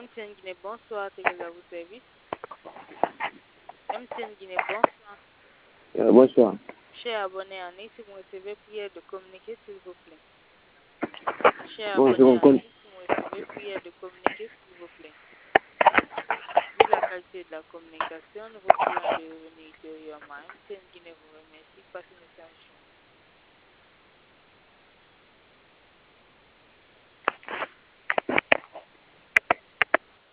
MTN Guinée, bonsoir, quel est à vos services? MTN Guinée, bonsoir. Bonsoir. Cher abonné en ligne, si vous recevez prière de communiquer, s'il vous plaît. Cher Bon, abonné en ligne, si vous recevez prière de communiquer, s'il vous plaît. Vu la qualité de la communication, nous vous prions de revenir ultérieurement. MTN Guinée vous remercie. Passez une excellente journée.